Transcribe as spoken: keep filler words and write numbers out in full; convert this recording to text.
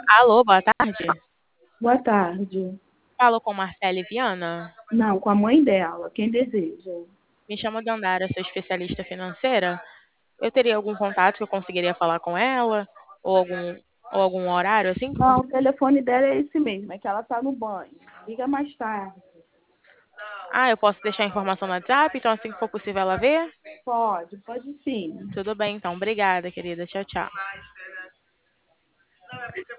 Alô, boa tarde. Boa tarde. Falo com Marcele Viana. Não, com a mãe dela. Quem deseja? Me chamo Dandara, sou especialista financeira. Eu teria algum contato que eu conseguiria falar com ela? Ou algum, ou algum horário assim? Não, o telefone dela é esse mesmo, é que ela tá no banho. Liga mais tarde. Ah, eu posso deixar a informação no WhatsApp, então assim que for possível ela ver? Pode, pode sim. Tudo bem, então. Obrigada, querida. Tchau, tchau.